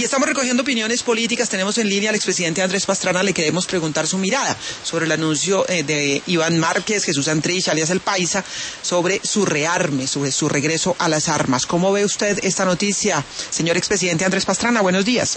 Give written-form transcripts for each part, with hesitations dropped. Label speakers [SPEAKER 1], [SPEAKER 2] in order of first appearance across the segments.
[SPEAKER 1] Y estamos recogiendo opiniones políticas. Tenemos en línea al expresidente Andrés Pastrana. Le queremos preguntar su mirada sobre el anuncio de Iván Márquez, Jesús Santrich, alias El Paisa, sobre su rearme, sobre su regreso a las armas. ¿Cómo ve usted esta noticia, señor expresidente Andrés Pastrana? Buenos días.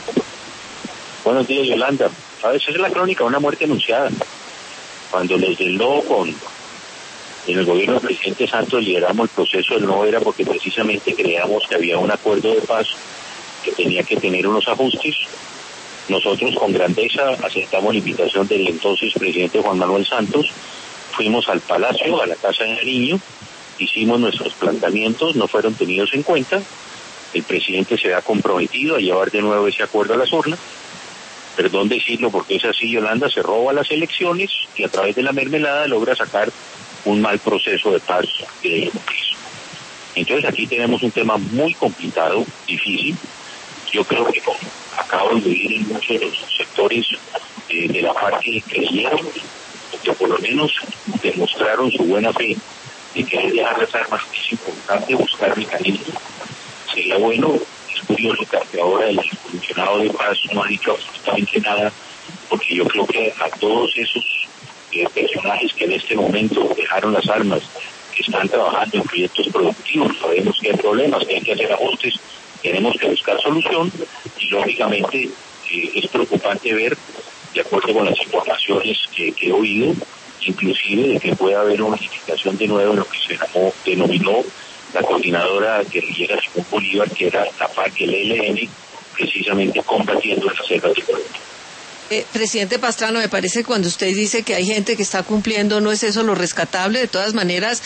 [SPEAKER 2] Buenos días, Yolanda. ¿Sabes? Esa es la crónica de una muerte anunciada. Cuando los del no en el gobierno del presidente Santos lideramos el proceso del no, era porque precisamente creíamos que había un acuerdo de paz que tenía que tener unos ajustes. Nosotros con grandeza aceptamos la invitación del entonces presidente Juan Manuel Santos, fuimos al Palacio, a la Casa de Nariño, hicimos nuestros planteamientos, no fueron tenidos en cuenta. El presidente se ha comprometido a llevar de nuevo ese acuerdo a las urnas. Perdón decirlo porque es así, Yolanda, se roba las elecciones y a través de la mermelada logra sacar un mal proceso de paz y de democracia. Entonces aquí tenemos un tema muy complicado, difícil. Yo creo que como acabo de vivir en muchos de los sectores de la FARC que creyeron, que por lo menos demostraron su buena fe de querer dejar las armas, es importante buscar mecanismos. Sería bueno. Es curioso que ahora el comisionado de paz no ha dicho absolutamente nada, porque yo creo que a todos esos personajes que en este momento dejaron las armas, que están trabajando en proyectos productivos, sabemos que hay problemas, que hay que hacer ajustes, tenemos que buscar solución y lógicamente es preocupante ver, de acuerdo con las informaciones que he oído, inclusive de que pueda haber una unificación de nuevo en lo que se denominó la coordinadora guerrillera Simón Bolívar, que era la FARC, el ELN, precisamente combatiendo las selvas de Colombia.
[SPEAKER 3] Presidente Pastrana, me parece que cuando usted dice que hay gente que está cumpliendo, ¿no es eso lo rescatable? De todas maneras,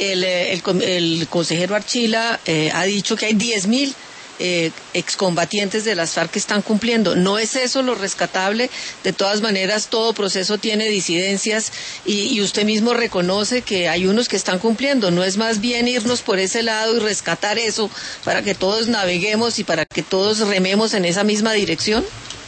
[SPEAKER 3] el consejero Archila ha dicho que hay 10.000 excombatientes de las FARC que están cumpliendo. ¿No es eso lo rescatable? De todas maneras, todo proceso tiene disidencias y usted mismo reconoce que hay unos que están cumpliendo. ¿No es más bien irnos por ese lado y rescatar eso para que todos naveguemos y para que todos rememos en esa misma dirección?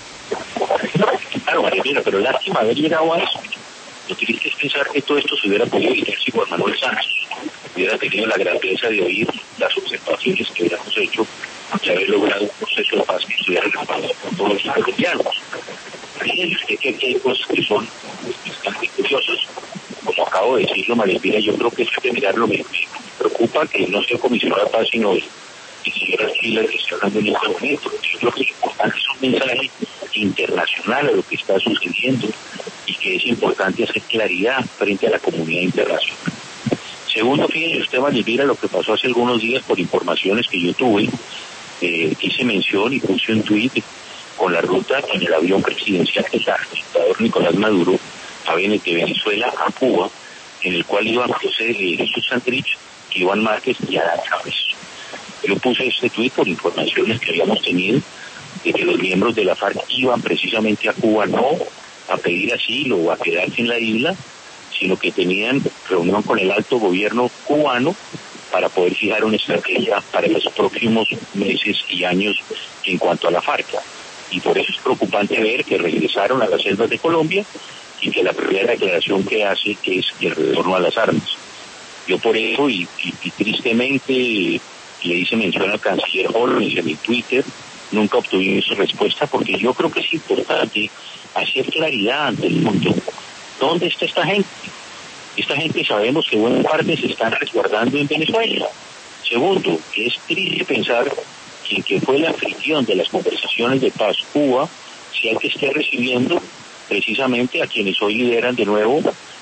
[SPEAKER 2] Claro, María, pero lástima haber llegado a eso. Lo triste es pensar que todo esto se hubiera podido evitar si Juan Manuel Santos hubiera tenido la grandeza de oír las observaciones que hubiéramos hecho y haber logrado un proceso de paz que estuviera respaldado por todos los colombianos. Fíjense usted que hay cosas que son bastante curiosas. Como acabo de decirlo, María Elvira, yo creo que hay que mirarlo. Me preocupa que no sea comisionado de paz, sino el señor Archila que está hablando en este momento. Yo creo que es importante, es un mensaje internacional a lo que está sucediendo y que es importante hacer claridad frente a la comunidad internacional. Segundo, fíjense usted, María Elvira, lo que pasó hace algunos días por informaciones que yo tuve. Hice mención y puse un tuit con la ruta en el avión presidencial del dictador Nicolás Maduro de Venezuela a Cuba, en el cual iban José Jesús Santrich, Iván Márquez y Adán Chávez. Yo puse este tuit por informaciones que habíamos tenido de que los miembros de la FARC iban precisamente a Cuba no a pedir asilo o a quedarse en la isla, sino que tenían reunión con el alto gobierno cubano para poder fijar una estrategia para los próximos meses y años en cuanto a la FARC. Y por eso es preocupante ver que regresaron a las selvas de Colombia y que la primera declaración que hace que es el retorno a las armas. Yo por eso, y tristemente, le hice mención al canciller Holloway en mi Twitter, nunca obtuvimos su respuesta porque yo creo que es importante hacer claridad ante el mundo. ¿Dónde está esta gente? Esta gente sabemos que buena parte se están resguardando en Venezuela. Segundo, es triste pensar que el que fue el anfitrión de las conversaciones de paz, Cuba, sea el que esté recibiendo precisamente a quienes hoy lideran de nuevo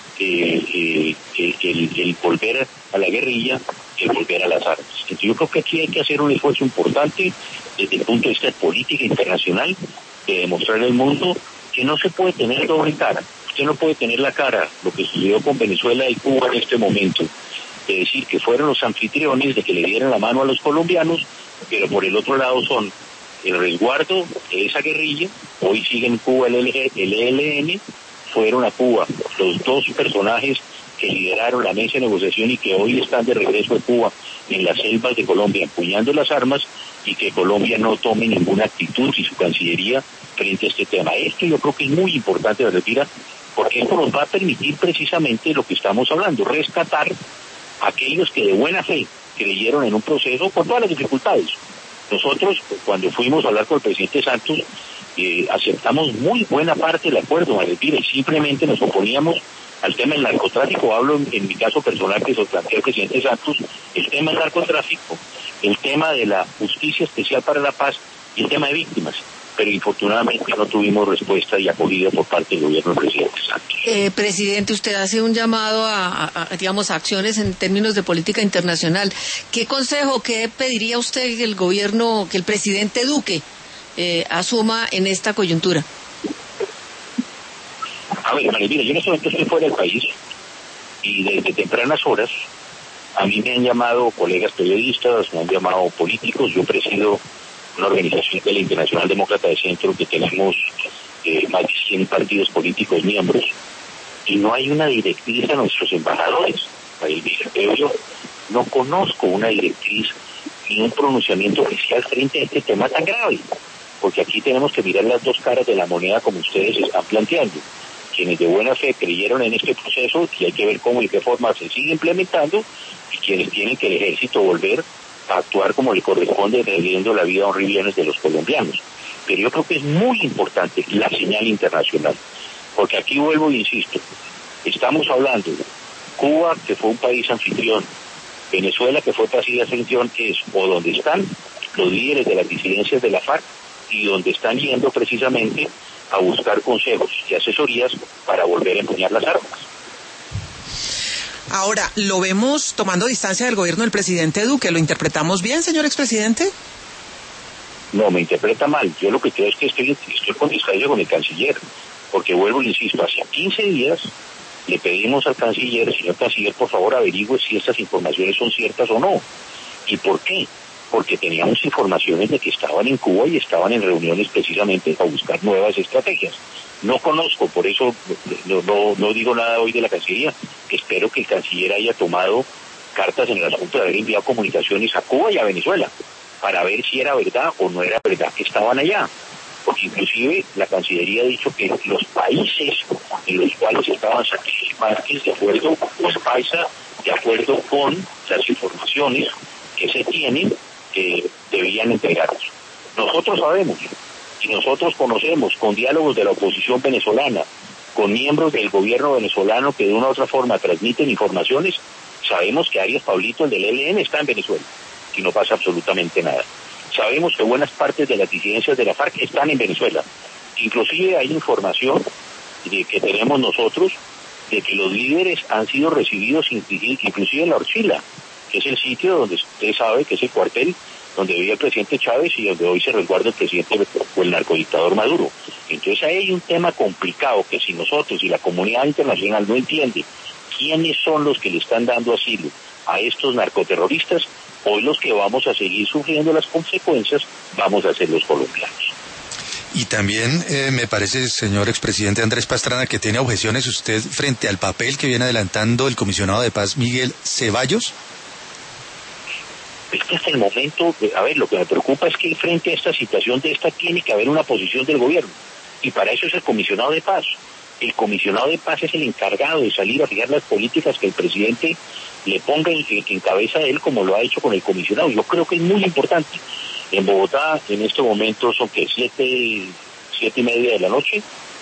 [SPEAKER 2] el volver a la guerrilla, el volver a las armas. Entonces yo creo que aquí hay que hacer un esfuerzo importante desde el punto de vista de política internacional de demostrar al mundo que no se puede tener doble cara. Usted no puede tener la cara, lo que sucedió con Venezuela y Cuba en este momento, de decir que fueron los anfitriones, de que le dieran la mano a los colombianos, pero por el otro lado son el resguardo de esa guerrilla. Hoy sigue en Cuba el ELN, fueron a Cuba los dos personajes que lideraron la mesa de negociación y que hoy están de regreso a Cuba en las selvas de Colombia empuñando las armas, y que Colombia no tome ninguna actitud y su Cancillería frente a este tema. Esto yo creo que es muy importante, Valentina, porque esto nos va a permitir precisamente lo que estamos hablando, rescatar a aquellos que de buena fe creyeron en un proceso con todas las dificultades, Nosotros, cuando fuimos a hablar con el presidente Santos, aceptamos muy buena parte del acuerdo, María, y simplemente nos oponíamos al tema del narcotráfico. Hablo en mi caso personal, que se lo plantea el presidente Santos, el tema del narcotráfico, el tema de la justicia especial para la paz y el tema de víctimas. Pero infortunadamente no tuvimos respuesta y acogida por parte del gobierno del presidente Santos.
[SPEAKER 3] Presidente, usted hace un llamado digamos, a acciones en términos de política internacional. ¿Qué consejo, qué pediría usted que el gobierno, que el presidente Duque asuma en esta coyuntura?
[SPEAKER 2] A ver, María, mira, yo en este momento estoy fuera del país y desde tempranas horas a mí me han llamado colegas periodistas, me han llamado políticos. Yo presido una organización de la Internacional Demócrata de Centro que tenemos más de 100 partidos políticos miembros y no hay una directriz a nuestros embajadores. Yo no conozco una directriz ni un pronunciamiento oficial frente a este tema tan grave, porque aquí tenemos que mirar las dos caras de la moneda como ustedes están planteando. Quienes de buena fe creyeron en este proceso y hay que ver cómo y de qué forma se sigue implementando, y quienes tienen que el ejército volver a actuar como le corresponde, defendiendo la vida a 1 millones de los colombianos. Pero yo creo que es muy importante la señal internacional, porque aquí vuelvo e insisto, estamos hablando de Cuba, que fue un país anfitrión, Venezuela, que fue país anfitrión, que es o donde están los líderes de las disidencias de la FARC y donde están yendo precisamente a buscar consejos y asesorías para volver a empuñar las armas.
[SPEAKER 1] Ahora, ¿lo vemos tomando distancia del gobierno del presidente Duque? ¿Lo interpretamos bien, señor expresidente?
[SPEAKER 2] No, me interpreta mal. Yo lo que creo es que estoy con distancia con el canciller, porque vuelvo e insisto, hace 15 días le pedimos al canciller, señor canciller, por favor averigüe si estas informaciones son ciertas o no. ¿Y por qué? Porque teníamos informaciones de que estaban en Cuba y estaban en reuniones precisamente para buscar nuevas estrategias. No conozco, por eso no digo nada hoy de la Cancillería. Espero que el canciller haya tomado cartas en el asunto de haber enviado comunicaciones a Cuba y a Venezuela para ver si era verdad o no era verdad que estaban allá. Porque inclusive la Cancillería ha dicho que los países en los cuales estaban Sánchez de acuerdo con Paisa, de acuerdo con las informaciones que se tienen, debían entregarnos. Nosotros sabemos y nosotros conocemos, con diálogos de la oposición venezolana, con miembros del gobierno venezolano que de una u otra forma transmiten informaciones, sabemos que Arias Pablito, el del ELN, está en Venezuela y no pasa absolutamente nada. Sabemos que buenas partes de las disidencias de la FARC están en Venezuela. Inclusive hay información que tenemos nosotros de que los líderes han sido recibidos inclusive en La Orchila, que es el sitio donde usted sabe que es el cuartel donde vivía el presidente Chávez y donde hoy se resguarda el presidente o el narcodictador Maduro. Entonces ahí hay un tema complicado que si nosotros y la comunidad internacional no entiende quiénes son los que le están dando asilo a estos narcoterroristas, hoy los que vamos a seguir sufriendo las consecuencias vamos a ser los colombianos.
[SPEAKER 4] Y también me parece, señor expresidente Andrés Pastrana, que tiene objeciones usted frente al papel que viene adelantando el comisionado de paz Miguel Ceballos.
[SPEAKER 2] Es que hasta el momento, a ver, lo que me preocupa es que frente a esta situación tiene que haber una posición del gobierno, y para eso es el comisionado de paz. El comisionado de paz es el encargado de salir a fijar las políticas que el presidente le ponga en cabeza de él, como lo ha hecho con el comisionado. Yo creo que es muy importante. En Bogotá, en este momento, son que 7:30 de la noche,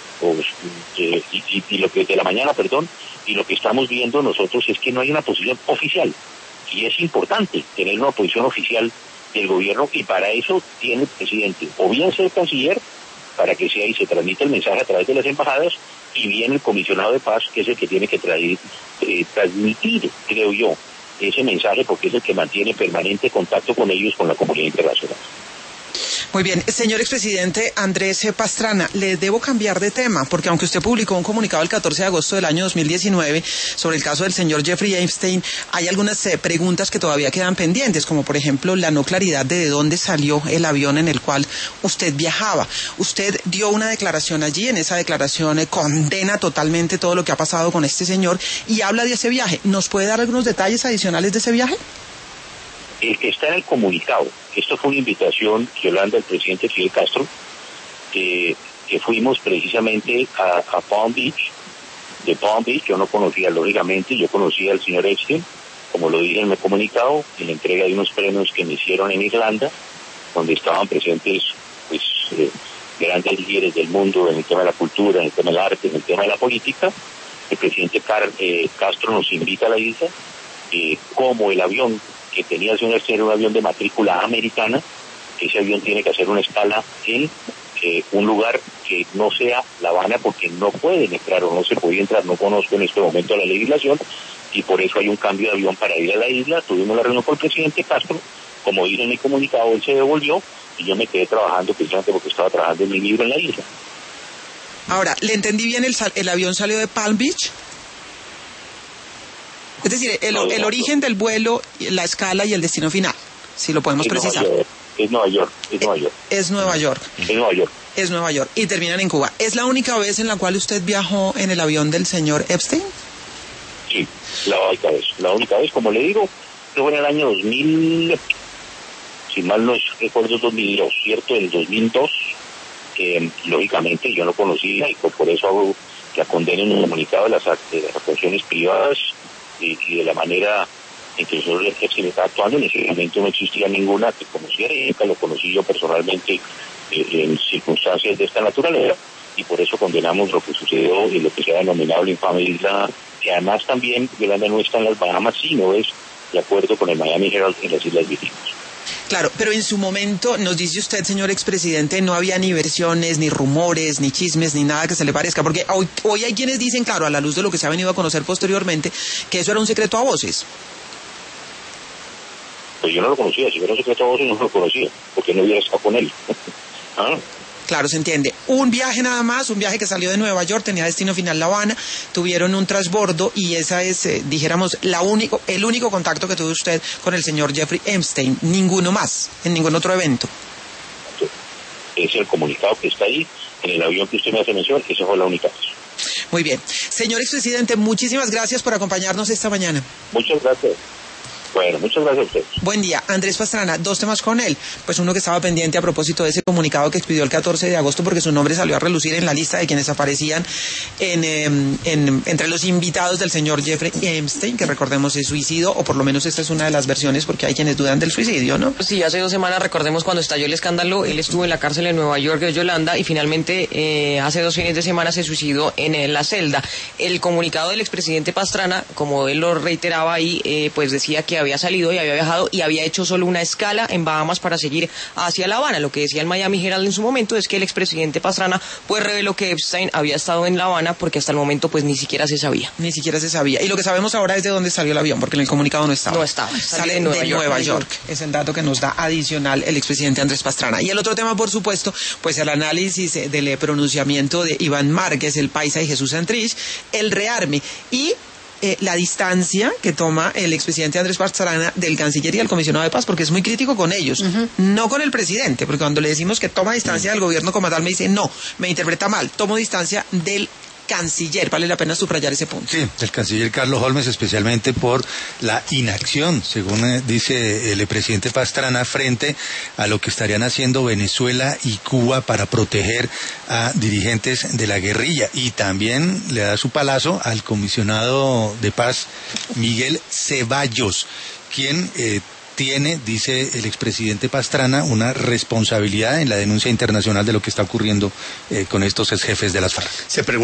[SPEAKER 2] y lo que de la mañana, perdón, y lo que estamos viendo nosotros es que no hay una posición oficial. Y es importante tener una posición oficial del gobierno, y para eso tiene el presidente o bien ser canciller, para que sea y se transmita el mensaje a través de las embajadas, y bien el comisionado de paz, que es el que tiene que transmitir, creo yo, ese mensaje, porque es el que mantiene permanente contacto con ellos, con la comunidad internacional.
[SPEAKER 1] Muy bien, señor expresidente Andrés Pastrana, le debo cambiar de tema, porque aunque usted publicó un comunicado el 14 de agosto del año 2019 sobre el caso del señor Jeffrey Epstein, hay algunas preguntas que todavía quedan pendientes, como por ejemplo la no claridad de dónde salió el avión en el cual usted viajaba. Usted dio una declaración allí, en esa declaración condena totalmente todo lo que ha pasado con este señor y habla de ese viaje. ¿Nos puede dar algunos detalles adicionales de ese viaje?
[SPEAKER 2] Está en el comunicado. Esto fue una invitación, Yolanda, del presidente Fidel Castro, que fuimos precisamente a Palm Beach. De Palm Beach yo no conocía, lógicamente, yo conocía al señor Epstein, como lo dije en el comunicado, en la entrega de unos premios que me hicieron en Irlanda, donde estaban presentes pues grandes líderes del mundo en el tema de la cultura, en el tema del arte, en el tema de la política. El presidente Castro nos invita a la isla, como el avión que tenía que ser un avión de matrícula americana. Ese avión tiene que hacer una escala en un lugar que no sea La Habana, porque no pueden entrar o no se podía entrar, no conozco en este momento la legislación, y por eso hay un cambio de avión para ir a la isla. Tuvimos la reunión con el presidente Castro, como dice en mi comunicado, él se devolvió y yo me quedé trabajando precisamente porque estaba trabajando en mi libro en la isla.
[SPEAKER 1] Ahora, ¿le entendí bien? ¿El avión salió de Palm Beach? Es decir, el origen del vuelo, la escala y el destino final, si lo podemos precisar.
[SPEAKER 2] Es Nueva York.
[SPEAKER 1] Es Nueva York. Y terminan en Cuba. ¿Es la única vez en la cual usted viajó en el avión del señor Epstein?
[SPEAKER 2] Sí, la única vez, como le digo, fue en el año 2000, si mal no recuerdo, 2002, ¿cierto? En el 2002, lógicamente yo no conocía, y por eso hago que condenen un comunicado de las actuaciones privadas y de la manera en que el señor Epstein estaba actuando. En ese momento no existía ninguna que conociera, y nunca lo conocí yo personalmente en circunstancias de esta naturaleza, y por eso condenamos lo que sucedió y lo que se ha denominado la infame isla, que además también, Yolanda, no está en las Bahamas, sino es de acuerdo con el Miami Herald en las Islas Vírgenes.
[SPEAKER 1] Claro, pero en su momento, nos dice usted, señor expresidente, no había ni versiones, ni rumores, ni chismes, ni nada que se le parezca, porque hoy hay quienes dicen, claro, a la luz de lo que se ha venido a conocer posteriormente, que eso era un secreto a voces.
[SPEAKER 2] Pues yo no lo conocía, si fuera un secreto a voces no lo conocía, porque no hubiera estado con él. ¿Ah?
[SPEAKER 1] Claro, se entiende. Un viaje nada más, un viaje que salió de Nueva York, tenía destino final La Habana, tuvieron un transbordo y esa es, dijéramos, el único contacto que tuvo usted con el señor Jeffrey Epstein, ninguno más, en ningún otro evento.
[SPEAKER 2] Es el comunicado que está ahí, en el avión que usted me hace mención, esa fue la única vez.
[SPEAKER 1] Muy bien. Señor expresidente, muchísimas gracias por acompañarnos esta mañana.
[SPEAKER 2] Muchas gracias. Bueno, muchas gracias a ustedes.
[SPEAKER 1] Buen día. Andrés Pastrana, dos temas con él. Pues uno que estaba pendiente a propósito de ese comunicado que expidió el 14 de agosto porque su nombre salió a relucir en la lista de quienes aparecían entre los invitados del señor Jeffrey Epstein, que recordemos es suicidio, o por lo menos esta es una de las versiones porque hay quienes dudan del suicidio, ¿no?
[SPEAKER 5] Sí, hace 2 semanas, recordemos cuando estalló el escándalo, él estuvo en la cárcel en Nueva York de Yolanda y finalmente hace 2 fines de semana se suicidó en la celda. El comunicado del expresidente Pastrana, como él lo reiteraba ahí, pues decía que había salido y había viajado y había hecho solo una escala en Bahamas para seguir hacia La Habana. Lo que decía el Miami Herald en su momento es que el expresidente Pastrana pues reveló que Epstein había estado en La Habana porque hasta el momento pues ni siquiera se sabía.
[SPEAKER 1] Ni siquiera se sabía. Y lo que sabemos ahora es de dónde salió el avión, porque en el comunicado no estaba.
[SPEAKER 5] No estaba.
[SPEAKER 1] Sale de Nueva York. Es el dato que nos da adicional el expresidente Andrés Pastrana. Y el otro tema, por supuesto, pues el análisis del pronunciamiento de Iván Márquez, el paisa y Jesús Santrich, el rearme y la distancia que toma el expresidente Andrés Pastrana del canciller y del comisionado de paz, porque es muy crítico con ellos, no con el presidente, porque cuando le decimos que toma distancia del gobierno como tal, me dice, no, me interpreta mal, tomo distancia del canciller. Vale la pena subrayar ese punto.
[SPEAKER 4] Sí, del canciller Carlos Holmes, especialmente por la inacción, según dice el presidente Pastrana, frente a lo que estarían haciendo Venezuela y Cuba para proteger a dirigentes de la guerrilla. Y también le da su palazo al comisionado de paz Miguel Ceballos, quien tiene, dice el expresidente Pastrana, una responsabilidad en la denuncia internacional de lo que está ocurriendo con estos ex jefes de las FARC.